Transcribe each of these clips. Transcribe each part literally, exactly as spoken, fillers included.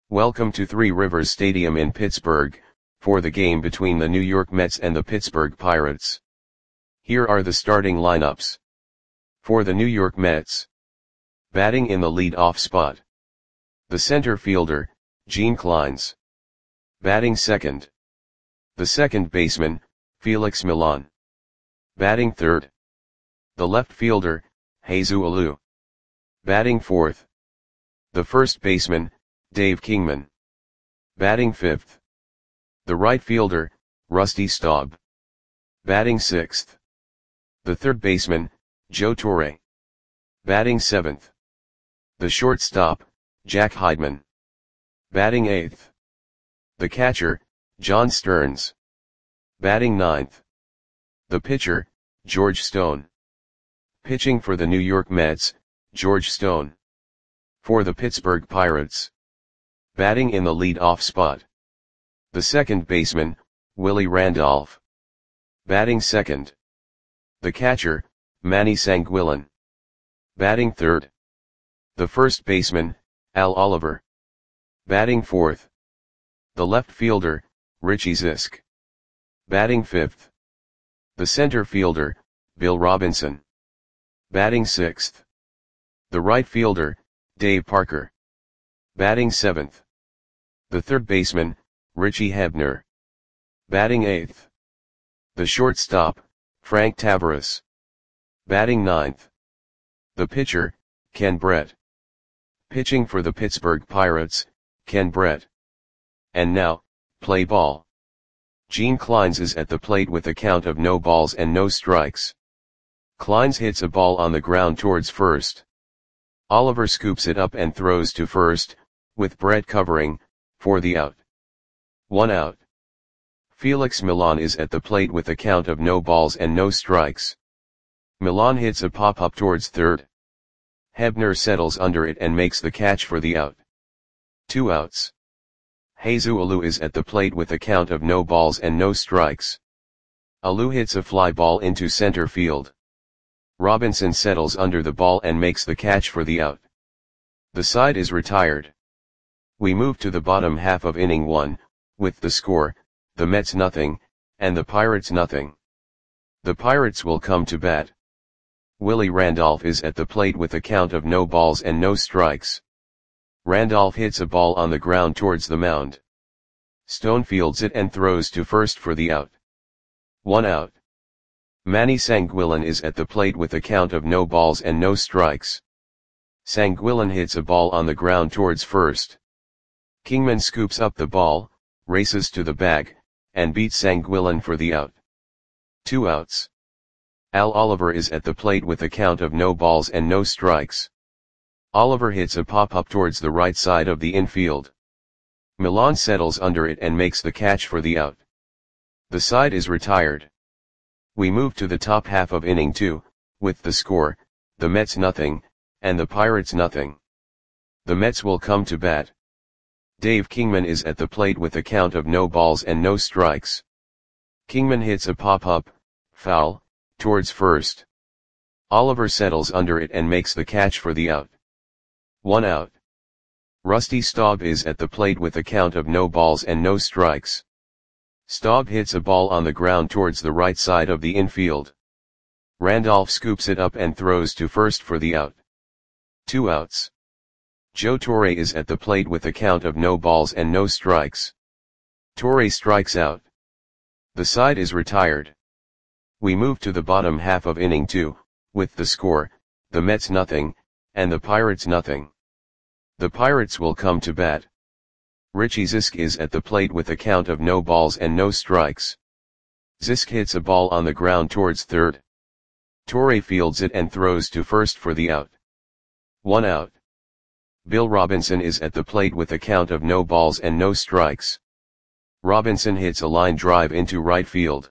Welcome to Three Rivers Stadium in Pittsburgh, for the game between the New York Mets and the Pittsburgh Pirates. Here are the starting lineups. For the New York Mets. Batting in the lead-off spot. The center fielder, Gene Clines. Batting second. The second baseman, Felix Millan. Batting third. The left fielder, Jesus Alou. Batting fourth. The first baseman, Dave Kingman. Batting fifth. The right fielder, Rusty Staub. Batting sixth. The third baseman, Joe Torre. Batting seventh. The shortstop, Jack Heidman. Batting eighth. The catcher, John Stearns. Batting ninth. The pitcher, George Stone. Pitching for the New York Mets, George Stone. For the Pittsburgh Pirates. Batting in the lead-off spot. The second baseman, Willie Randolph. Batting second. The catcher, Manny Sanguillen. Batting third. The first baseman, Al Oliver. Batting fourth. The left fielder, Richie Zisk. Batting fifth. The center fielder, Bill Robinson. Batting sixth. The right fielder, Dave Parker. Batting seventh. The third baseman, Richie Hebner. Batting eighth. The shortstop, Frank Tavares. Batting ninth. The pitcher, Ken Brett. Pitching for the Pittsburgh Pirates, Ken Brett. And now, play ball. Gene Clines is at the plate with a count of no balls and no strikes. Clines hits a ball on the ground towards first. Oliver scoops it up and throws to first, with Brett covering, for the out. One out. Felix Millan is at the plate with a count of no balls and no strikes. Millan hits a pop-up towards third. Hebner settles under it and makes the catch for the out. Two outs. Jesus Alou is at the plate with a count of no balls and no strikes. Alou hits a fly ball into center field. Robinson settles under the ball and makes the catch for the out. The side is retired. We move to the bottom half of inning one, with the score, the Mets nothing, and the Pirates nothing. The Pirates will come to bat. Willie Randolph is at the plate with a count of no balls and no strikes. Randolph hits a ball on the ground towards the mound. Stone fields it and throws to first for the out. One out. Manny Sanguillen is at the plate with a count of no balls and no strikes. Sanguillen hits a ball on the ground towards first. Kingman scoops up the ball, races to the bag, and beats Sanguillen for the out. Two outs. Al Oliver is at the plate with a count of no balls and no strikes. Oliver hits a pop-up towards the right side of the infield. Millan settles under it and makes the catch for the out. The side is retired. We move to the top half of inning two, with the score, the Mets nothing, and the Pirates nothing. The Mets will come to bat. Dave Kingman is at the plate with a count of no balls and no strikes. Kingman hits a pop-up, foul, towards first. Oliver settles under it and makes the catch for the out. One out. Rusty Staub is at the plate with a count of no balls and no strikes. Staub hits a ball on the ground towards the right side of the infield. Randolph scoops it up and throws to first for the out. Two outs. Joe Torre is at the plate with a count of no balls and no strikes. Torre strikes out. The side is retired. We move to the bottom half of inning two, with the score, the Mets nothing, and the Pirates nothing. The Pirates will come to bat. Richie Zisk is at the plate with a count of no balls and no strikes. Zisk hits a ball on the ground towards third. Torre fields it and throws to first for the out. One out. Bill Robinson is at the plate with a count of no balls and no strikes. Robinson hits a line drive into right field.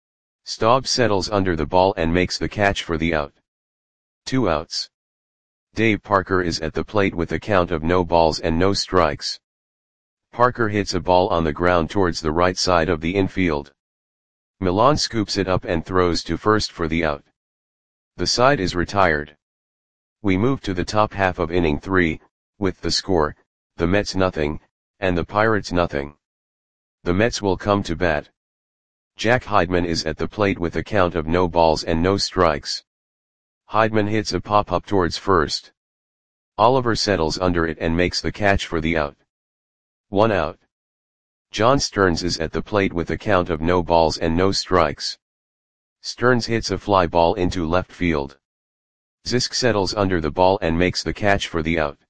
Staub settles under the ball and makes the catch for the out. Two outs. Dave Parker is at the plate with a count of no balls and no strikes. Parker hits a ball on the ground towards the right side of the infield. Millan scoops it up and throws to first for the out. The side is retired. We move to the top half of inning three, with the score, the Mets nothing, and the Pirates nothing. The Mets will come to bat. Jack Heidman is at the plate with a count of no balls and no strikes. Heidman hits a pop-up towards first. Oliver settles under it and makes the catch for the out. One out. John Stearns is at the plate with a count of no balls and no strikes. Stearns hits a fly ball into left field. Zisk settles under the ball and makes the catch for the out.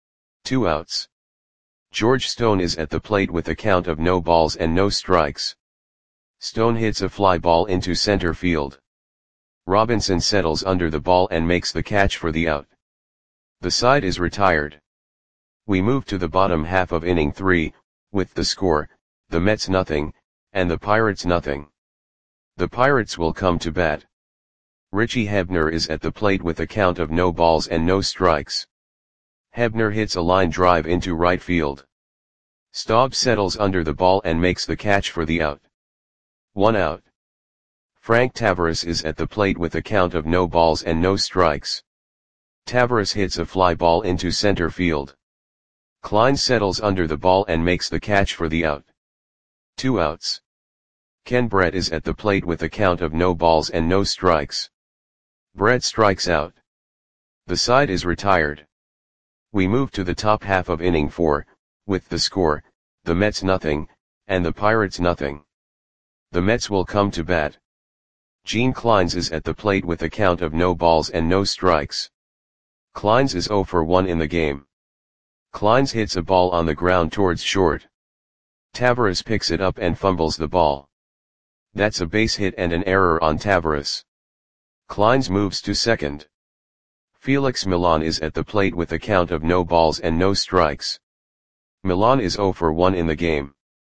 Two outs. George Stone is at the plate with a count of no balls and no strikes. Stone hits a fly ball into center field. Robinson settles under the ball and makes the catch for the out. The side is retired. We move to the bottom half of inning three, with the score, the Mets nothing, and the Pirates nothing. The Pirates will come to bat. Richie Hebner is at the plate with a count of no balls and no strikes. Hebner hits a line drive into right field. Staub settles under the ball and makes the catch for the out. One out. Frank Tavares is at the plate with a count of no balls and no strikes. Tavares hits a fly ball into center field. Klein settles under the ball and makes the catch for the out. Two outs. Ken Brett is at the plate with a count of no balls and no strikes. Brett strikes out. The side is retired. We move to the top half of inning four, with the score, the Mets nothing, and the Pirates nothing. The Mets will come to bat. Gene Kleins is at the plate with a count of no balls and no strikes. Kleins is oh for one in the game. Kleins hits a ball on the ground towards short. Tavares picks it up and fumbles the ball. That's a base hit and an error on Tavares. Kleins moves to second. Felix Millan is at the plate with a count of no balls and no strikes. Millan is oh for one in the game.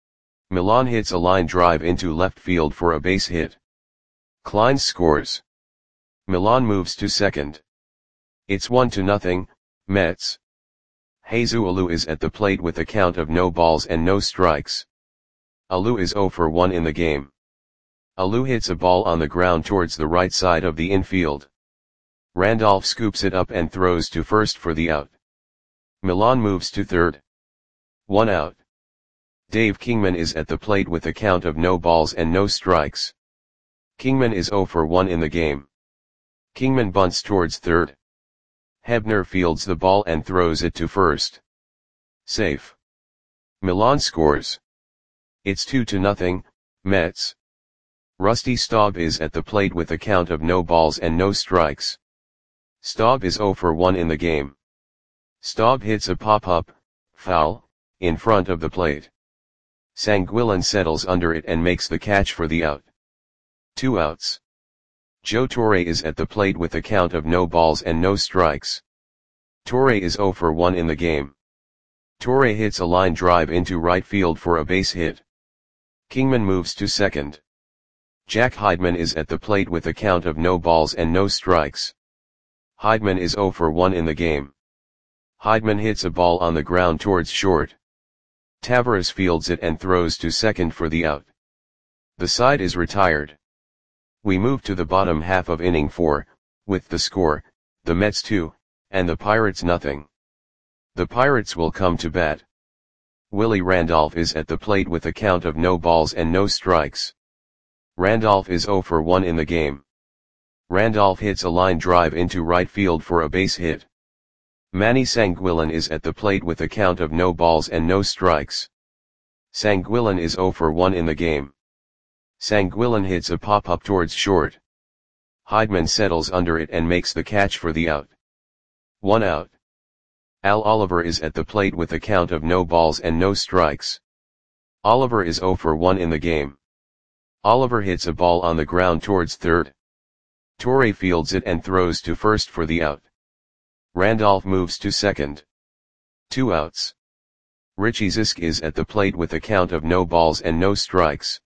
Millan hits a line drive into left field for a base hit. Kleins scores. Millan moves to second. It's one to nothing, Mets. Jesus Alou is at the plate with a count of no balls and no strikes. Alou is oh for one in the game. Alou hits a ball on the ground towards the right side of the infield. Randolph scoops it up and throws to first for the out. Millan moves to third. One out. Dave Kingman is at the plate with a count of no balls and no strikes. Kingman is oh for one in the game. Kingman bunts towards third. Hebner fields the ball and throws it to first. Safe. Millan scores. It's two to nothing, Mets. Rusty Staub is at the plate with a count of no balls and no strikes. Staub is oh for one in the game. Staub hits a pop-up, foul, in front of the plate. Sanguillen settles under it and makes the catch for the out. Two outs. Joe Torre is at the plate with a count of no balls and no strikes. Torre is oh for one in the game. Torre hits a line drive into right field for a base hit. Kingman moves to second. Jack Heidman is at the plate with a count of no balls and no strikes. Heidman is oh for one in the game. Heidman hits a ball on the ground towards short. Tavares fields it and throws to second for the out. The side is retired. We move to the bottom half of inning four, with the score, the Mets two, and the Pirates nothing. The Pirates will come to bat. Willie Randolph is at the plate with a count of no balls and no strikes. Randolph is oh for one in the game. Randolph hits a line drive into right field for a base hit. Manny Sanguillen is at the plate with a count of no balls and no strikes. Sanguillen is oh for one in the game. Sanguillen hits a pop-up towards short. Heidman settles under it and makes the catch for the out. One out. Al Oliver is at the plate with a count of no balls and no strikes. Oliver is oh for one in the game. Oliver hits a ball on the ground towards third. Torre fields it and throws to first for the out. Randolph moves to second. Two outs. Richie Zisk is at the plate with a count of no balls and no strikes.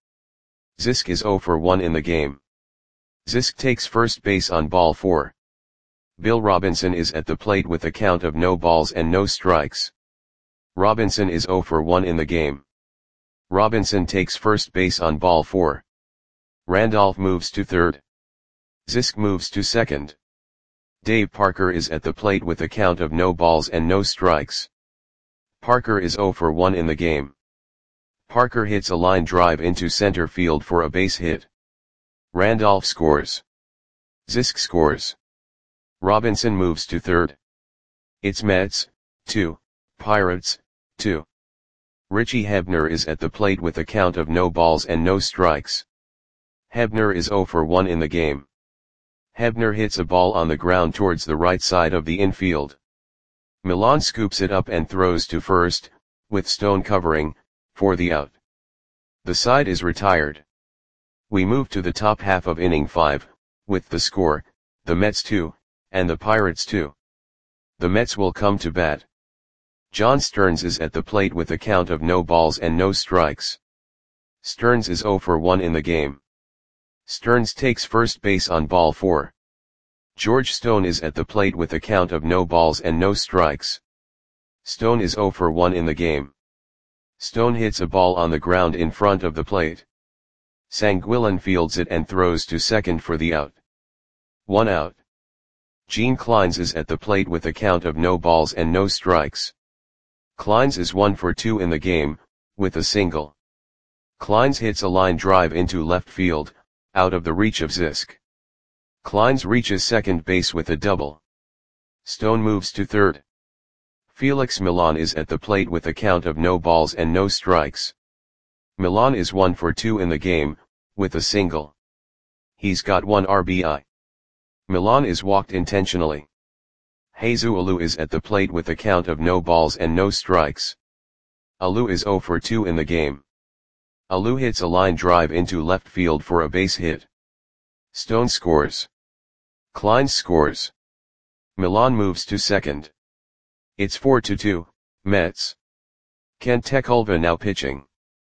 Zisk is oh for one in the game. Zisk takes first base on ball four. Bill Robinson is at the plate with a count of no balls and no strikes. Robinson is oh for one in the game. Robinson takes first base on ball four. Randolph moves to third. Zisk moves to second. Dave Parker is at the plate with a count of no balls and no strikes. Parker is zero for one in the game. Parker hits a line drive into center field for a base hit. Randolph scores. Zisk scores. Robinson moves to third. It's Mets, two, Pirates, two. Richie Hebner is at the plate with a count of no balls and no strikes. Hebner is zero for one in the game. Hebner hits a ball on the ground towards the right side of the infield. Millan scoops it up and throws to first, with Stone covering, for the out. The side is retired. We move to the top half of inning five, with the score, the Mets two, and the Pirates two. The Mets will come to bat. John Stearns is at the plate with a count of no balls and no strikes. Stearns is zero for one in the game. Stearns takes first base on ball four. George Stone is at the plate with a count of no balls and no strikes. Stone is zero for one in the game. Stone hits a ball on the ground in front of the plate. Sanguillen fields it and throws to second for the out. One out. Gene Clines is at the plate with a count of no balls and no strikes. Clines is one for two in the game, with a single. Clines hits a line drive into left field, out of the reach of Zisk. Clines reaches second base with a double. Stone moves to third. Felix Millan is at the plate with a count of no balls and no strikes. Millan is one for two in the game, with a single. He's got one R B I. Millan is walked intentionally. Jesus Alou is at the plate with a count of no balls and no strikes. Alou is zero for two in the game. Alou hits a line drive into left field for a base hit. Stone scores. Clines scores. Millan moves to second. It's four to two, Mets. Kent Tekulve now pitching.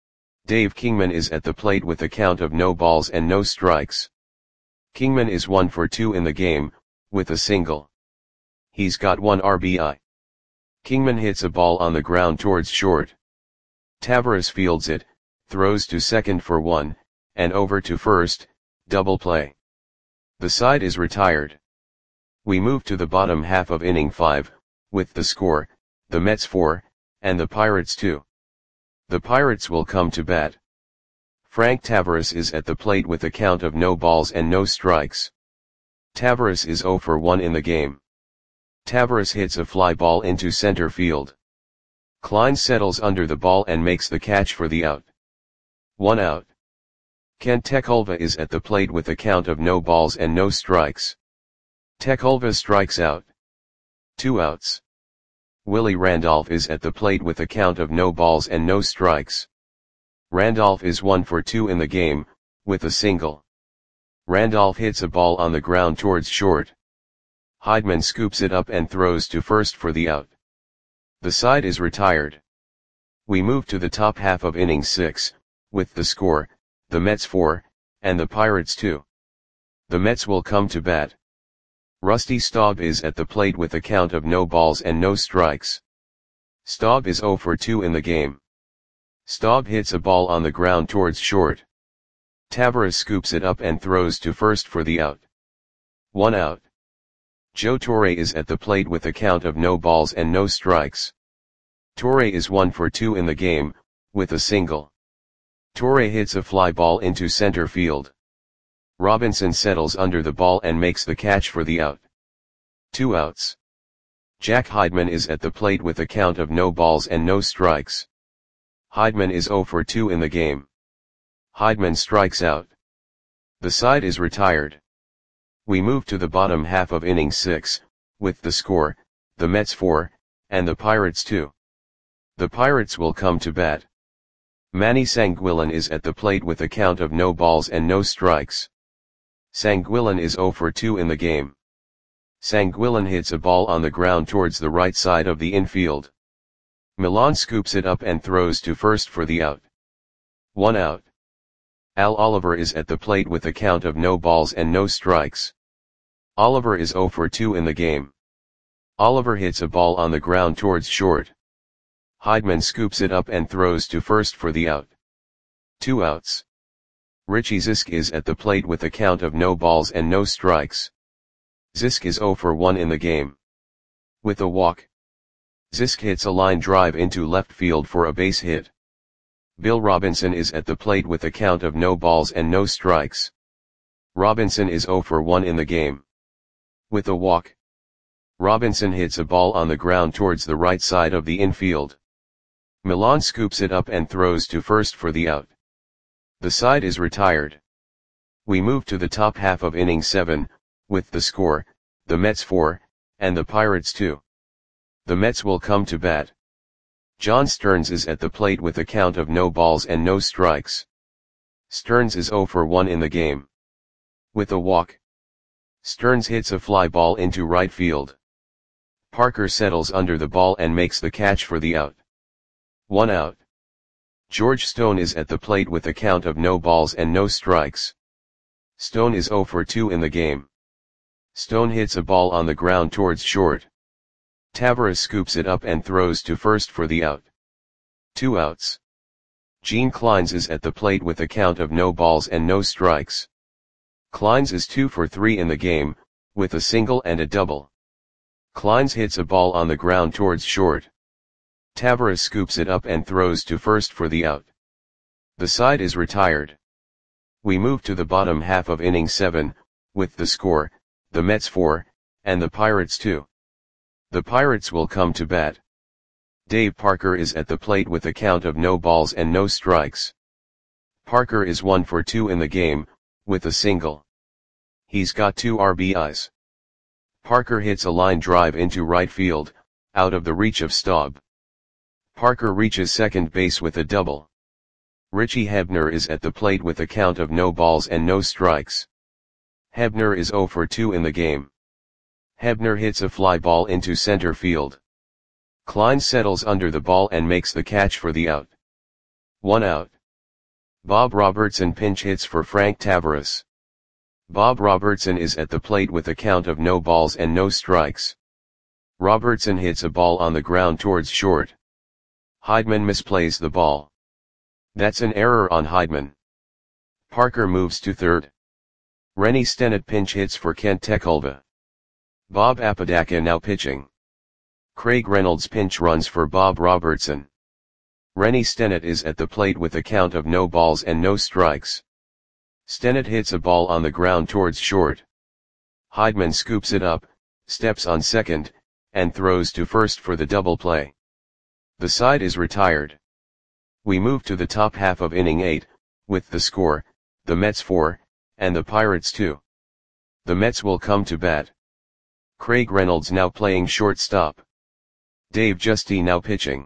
Dave Kingman is at the plate with a count of no balls and no strikes. Kingman is one for two in the game, with a single. He's got one R B I. Kingman hits a ball on the ground towards short. Tavares fields it, throws to second for one, and over to first, double play. The side is retired. We move to the bottom half of inning five, with the score, the Mets four, and the Pirates two. The Pirates will come to bat. Frank Tavares is at the plate with a count of no balls and no strikes. Tavares is zero for one in the game. Tavares hits a fly ball into center field. Clines settles under the ball and makes the catch for the out. One out. Kent Tekulve is at the plate with a count of no balls and no strikes. Tekulve strikes out. Two outs. Willie Randolph is at the plate with a count of no balls and no strikes. Randolph is one for two in the game, with a single. Randolph hits a ball on the ground towards short. Heidman scoops it up and throws to first for the out. The side is retired. We move to the top half of inning six, with the score, the Mets four, and the Pirates two. The Mets will come to bat. Rusty Staub is at the plate with a count of no balls and no strikes. Staub is zero for two in the game. Staub hits a ball on the ground towards short. Tavares scoops it up and throws to first for the out. One out. Joe Torre is at the plate with a count of no balls and no strikes. Torre is one for two in the game, with a single. Torre hits a fly ball into center field. Robinson settles under the ball and makes the catch for the out. Two outs. Jack Heidman is at the plate with a count of no balls and no strikes. Heidman is zero for two in the game. Heidman strikes out. The side is retired. We move to the bottom half of inning six, with the score, the Mets four, and the Pirates two. The Pirates will come to bat. Manny Sanguillen is at the plate with a count of no balls and no strikes. Sanguillen is zero for two in the game. Sanguillen hits a ball on the ground towards the right side of the infield. Millan scoops it up and throws to first for the out. One out. Al Oliver is at the plate with a count of no balls and no strikes. Oliver is zero for two in the game. Oliver hits a ball on the ground towards short. Heidman scoops it up and throws to first for the out. Two outs. Richie Zisk is at the plate with a count of no balls and no strikes. Zisk is zero for one in the game. With a walk. Zisk hits a line drive into left field for a base hit. Bill Robinson is at the plate with a count of no balls and no strikes. Robinson is zero for one in the game. With a walk, Robinson hits a ball on the ground towards the right side of the infield. Milan scoops it up and throws to first for the out. The side is retired. We move to the top half of inning seven, with the score, the Mets four, and the Pirates two. The Mets will come to bat. John Stearns is at the plate with a count of no balls and no strikes. Stearns is zero for one in the game. With a walk, Stearns hits a fly ball into right field. Parker settles under the ball and makes the catch for the out. One out. George Stone is at the plate with a count of no balls and no strikes. Stone is zero for two in the game. Stone hits a ball on the ground towards short. Tavares scoops it up and throws to first for the out. Two outs. Gene Kleins is at the plate with a count of no balls and no strikes. Kleins is two for three in the game, with a single and a double. Kleins hits a ball on the ground towards short. Tavares scoops it up and throws to first for the out. The side is retired. We move to the bottom half of inning seven, with the score, the Mets four, and the Pirates two. The Pirates will come to bat. Dave Parker is at the plate with a count of no balls and no strikes. Parker is one for two in the game, with a single. He's got two R B Is. Parker hits a line drive into right field, out of the reach of Staub. Parker reaches second base with a double. Richie Hebner is at the plate with a count of no balls and no strikes. Hebner is zero for two in the game. Hebner hits a fly ball into center field. Klein settles under the ball and makes the catch for the out. One out. Bob Robertson pinch hits for Frank Tavares. Bob Robertson is at the plate with a count of no balls and no strikes. Robertson hits a ball on the ground towards short. Heidman misplays the ball. That's an error on Heidman. Parker moves to third. Rennie Stennett pinch hits for Kent Tekulve. Bob Apodaca now pitching. Craig Reynolds pinch runs for Bob Robertson. Rennie Stennett is at the plate with a count of no balls and no strikes. Stennett hits a ball on the ground towards short. Heidman scoops it up, steps on second, and throws to first for the double play. The side is retired. We move to the top half of inning eight, with the score, the Mets four, and the Pirates two. The Mets will come to bat. Craig Reynolds now playing shortstop. Dave Giusti now pitching.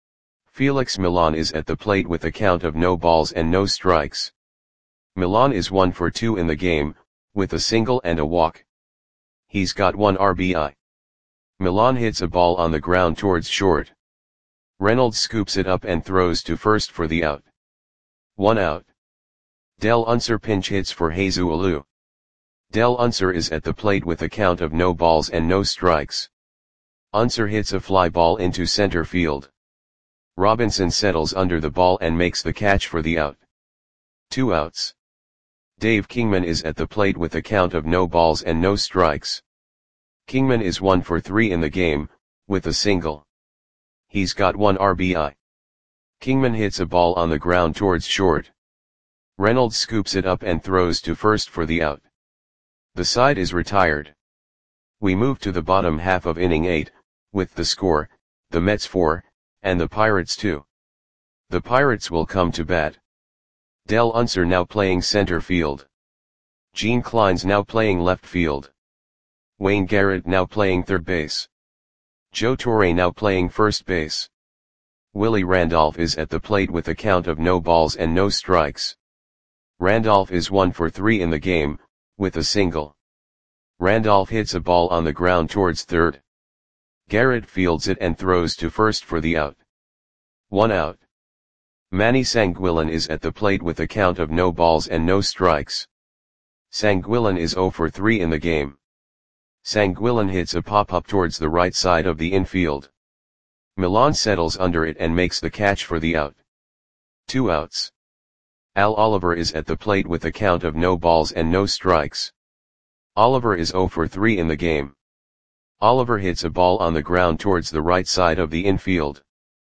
Felix Milan is at the plate with a count of no balls and no strikes. Milan is one for two in the game, with a single and a walk. He's got one R B I. Milan hits a ball on the ground towards short. Reynolds scoops it up and throws to first for the out. One out. Del Unser pinch hits for Jesus Alou. Del Unser is at the plate with a count of no balls and no strikes. Unser hits a fly ball into center field. Robinson settles under the ball and makes the catch for the out. Two outs. Dave Kingman is at the plate with a count of no balls and no strikes. Kingman is one for three in the game, with a single. He's got one R B I. Kingman hits a ball on the ground towards short. Reynolds scoops it up and throws to first for the out. The side is retired. We move to the bottom half of inning eight, with the score, the Mets four, and the Pirates two. The Pirates will come to bat. Del Unser now playing center field. Gene Kleins now playing left field. Wayne Garrett now playing third base. Joe Torre now playing first base. Willie Randolph is at the plate with a count of no balls and no strikes. Randolph is one for three in the game, with a single. Randolph hits a ball on the ground towards third. Garrett fields it and throws to first for the out. One out. Manny Sanguillen is at the plate with a count of no balls and no strikes. Sanguillen is zero for three in the game. Sanguillen hits a pop-up towards the right side of the infield. Milan settles under it and makes the catch for the out. Two outs. Al Oliver is at the plate with a count of no balls and no strikes. Oliver is zero for three in the game. Oliver hits a ball on the ground towards the right side of the infield.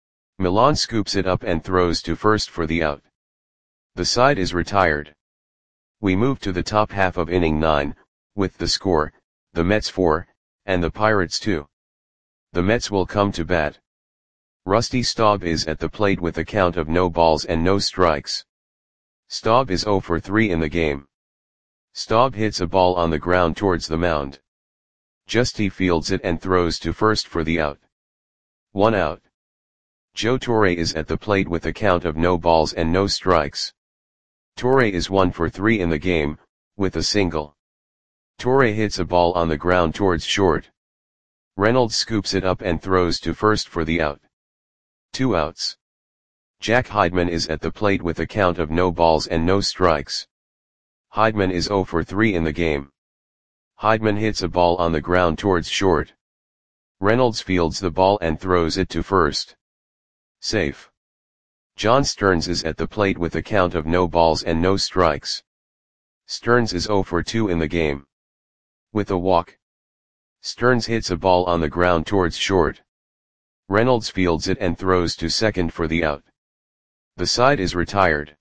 Milan scoops it up and throws to first for the out. The side is retired. We move to the top half of inning nine, with the score, the Mets four, and the Pirates two. The Mets will come to bat. Rusty Staub is at the plate with a count of no balls and no strikes. Staub is oh for three in the game. Staub hits a ball on the ground towards the mound. Justy fields it and throws to first for the out. One out. Joe Torre is at the plate with a count of no balls and no strikes. Torre is one for three in the game, with a single. Torre hits a ball on the ground towards short. Reynolds scoops it up and throws to first for the out. Two outs. Jack Heidman is at the plate with a count of no balls and no strikes. Heidman is oh for three in the game. Heidman hits a ball on the ground towards short. Reynolds fields the ball and throws it to first. Safe. John Stearns is at the plate with a count of no balls and no strikes. Stearns is oh for two in the game. With a walk. Stearns hits a ball on the ground towards short. Reynolds fields it and throws to second for the out. The side is retired.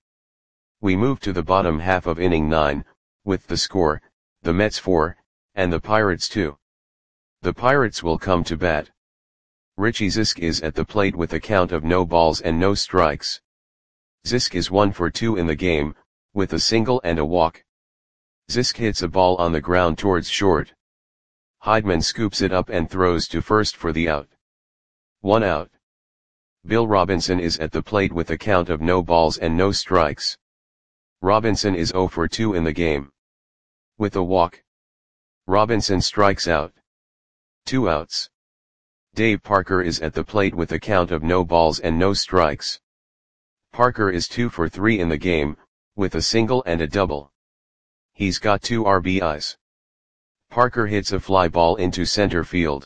We move to the bottom half of inning nine, with the score, the Mets four, and the Pirates two. The Pirates will come to bat. Richie Zisk is at the plate with a count of no balls and no strikes. Zisk is one for two in the game, with a single and a walk. Zisk hits a ball on the ground towards short. Heidman scoops it up and throws to first for the out. One out. Bill Robinson is at the plate with a count of no balls and no strikes. Robinson is oh for two in the game. With a walk. Robinson strikes out. Two outs. Dave Parker is at the plate with a count of no balls and no strikes. Parker is two for three in the game, with a single and a double. He's got two R B Is. Parker hits a fly ball into center field.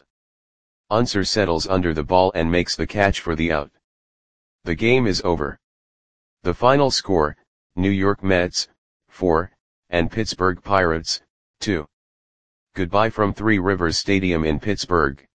Unser settles under the ball and makes the catch for the out. The game is over. The final score, New York Mets, four, and Pittsburgh Pirates, two. Goodbye from Three Rivers Stadium in Pittsburgh.